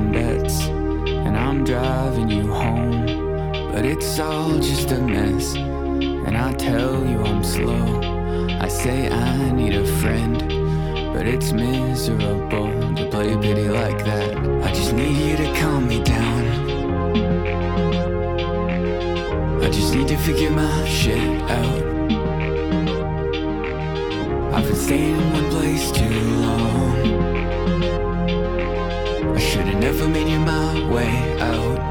taking bets, and I'm driving you home, but it's all just a mess. And I tell you I'm slow, I say I need a friend, but it's miserable to play pity like that. I just need you to calm me down, I just need to figure my shit out. I've been staying in one place too long, I should've never made you my way out.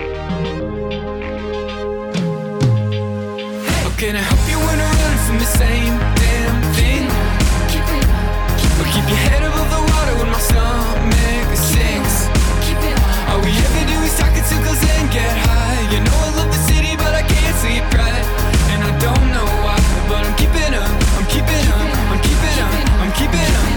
How can I help you when I run from the same damn thing? Or keep your head above the water when my stomach sinks. All we ever do is talk in circles and get high. You know I love the city but I can't sleep right, and I don't know why, but I'm keeping up, I'm keeping up, I'm keeping up, I'm keeping up.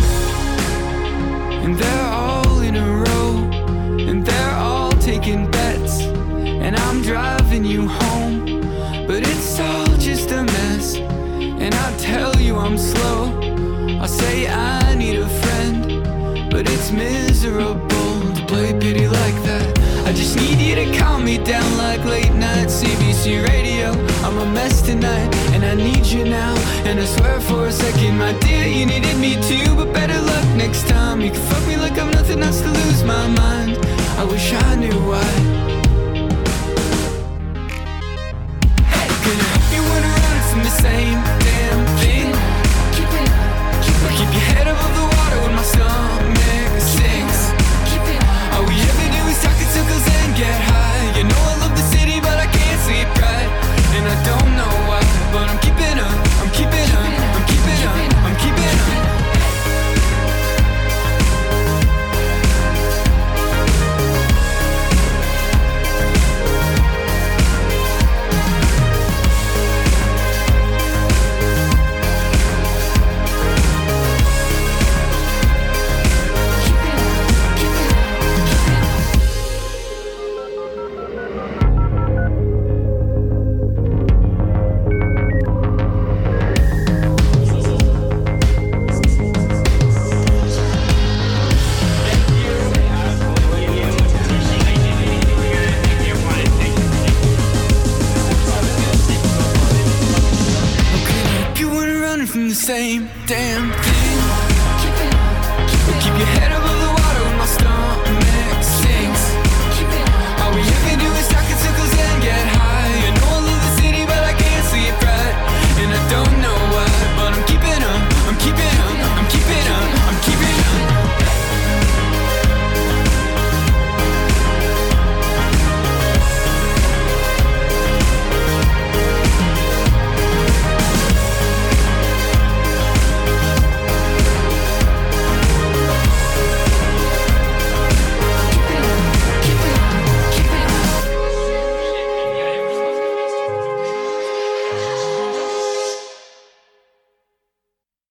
And they're all in a row, and they're all taking bets, and I'm driving you home, but it's all just a mess. And I tell you I'm slow, I say I need a friend, but it's miserable to play pity like that. I just need you to calm me down like late night CBC radio. I'm a mess tonight, and I need you now. And I swear for a second, my dear, you needed me too. But better luck next time, you can fuck me like I'm nothing else to lose my mind. I wish I knew why. Can I help you when I run from the same damn thing? Or keep your head above the water when my stomach sinks. All we ever do is talk in circles and get high. You know I love the city but I can't sleep right, and I don't know why, but I'm keeping up, I'm keeping up, I'm keeping up, I'm keeping up. From the same damn thing. Keep your head up